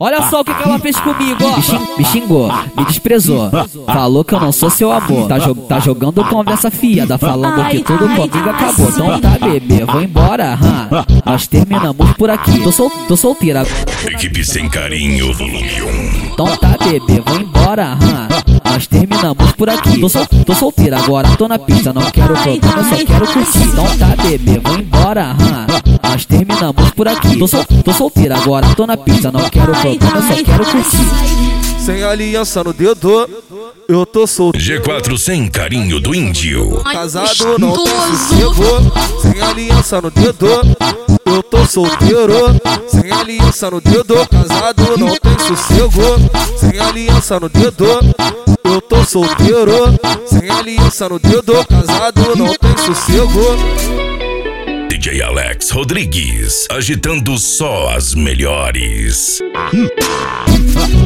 Olha só o que ela fez comigo, ó. Me xingou, me desprezou, falou que eu não sou seu amor. Tá jogando conversa fiada, falando que tudo comigo acabou. Então tá, bebê, vou embora, nós terminamos por aqui. Tô solteira. Equipe Sem Carinho, volume 1. Então tá, bebê, vou embora, nós terminamos por aqui. Tô solteira agora, tô na pista, não quero problema, só quero curtir. Então tá, bebê, vou embora, nós terminamos por aqui. Tô solteira agora, tô na pista, não quero problema, só quero curtir. Sem aliança no dedo, eu tô solteiro. G4 Sem Carinho do Índio. Casado não tem sossego. Sem aliança no dedo, eu tô solteiro. Sem aliança no dedo, casado não tem sossego. Sem aliança no dedo, eu tô solteiro. Sem aliança no dedo, casado não tem sossego. DJ Alex Rodrigues, agitando só as melhores.